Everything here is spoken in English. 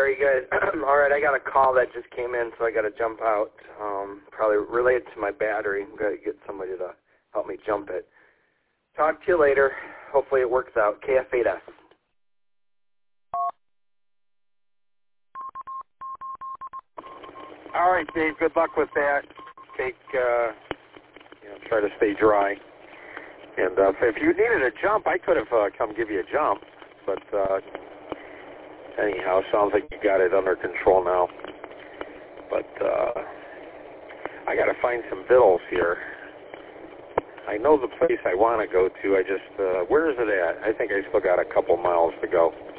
very good. All right, I got a call that just came in, so I got to jump out. Probably related to my battery. I'm going to get somebody to help me jump it. Talk to you later. Hopefully it works out. KF8S. All right, Dave, good luck with that. Try to stay dry. And if you needed a jump, I could have come give you a jump. But anyhow, sounds like you got it under control now. But I got to find some vittles here. I know the place I want to go to. I just, where is it at? I think I still got a couple miles to go.